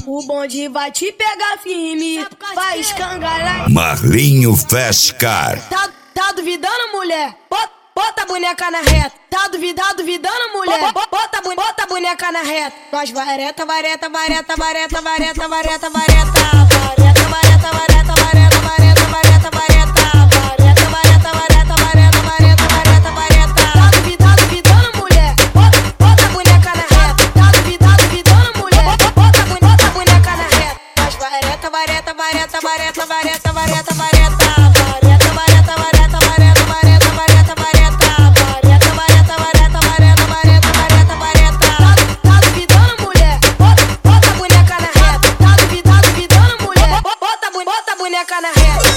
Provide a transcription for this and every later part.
O bonde vai te pegar firme, vai escangalhar. Marlinho Fast Car. Tá duvidando, mulher? Bota a boneca na reta. Tá duvidando, mulher? Bota a boneca na reta. Nós vareta, vareta, vareta, vareta, vareta, vareta, vareta. Vareta, vareta, vareta, vareta, vareta, vareta, vareta. Vareta, vareta, vareta, vareta, vareta, vareta, vareta. Tá duvidando, mulher? Bota a boneca na reta. Tá duvidando, mulher? Bota a boneca na reta. Nós vareta, vareta, vareta, vareta, vareta, vareta, vareta. Vareta, vareta, vareta, vareta, vareta, vareta, vareta. Vareta, vareta, vareta, vareta, vareta, vareta, vareta. Tá duvidando, mulher? Bota a boneca na reta. Tá duvidando, mulher? Bota a boneca na reta.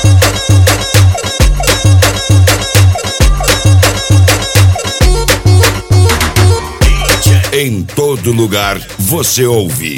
Em todo lugar você ouve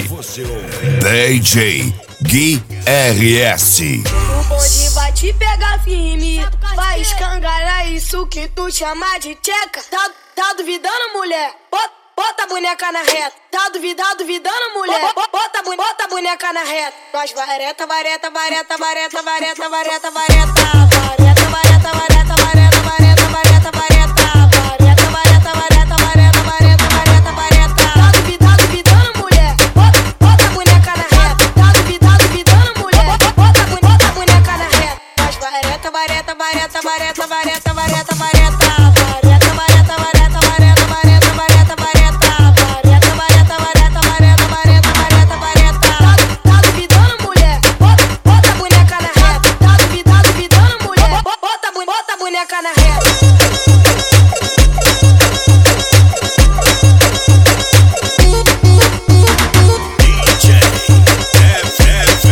DJ Gui RS. O bonde vai te pegar firme, vai escangalhar isso que tu chama de tcheca. Tá duvidando, mulher? Bota a boneca na reta. Tá duvidando, mulher? Bota a boneca na reta. Nós vareta, vareta, vareta, vareta, vareta, vareta, vareta. Vareta, vareta, vareta, vareta, vareta, vareta, vareta. Vareta, vareta, vareta, vareta, vareta, vareta, vareta. Tá duvidando, mulher? Bota a boneca na reta. Tá duvidando, mulher? Bota a boneca na reta. Nós vareta, vareta, vareta, vareta, vareta, vareta, vareta. Vareta, vareta, vareta, vareta, vareta, vareta, vareta. Vareta, vareta, vareta, vareta, vareta, vareta, vareta. Tá duvidando, mulher? Bota a boneca na reta. Tá duvidando, mulher? Bota a boneca na reta.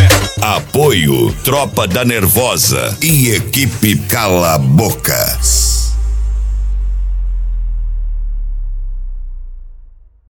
Apoio Tropa da Nervosa e equipe Cala a Boca.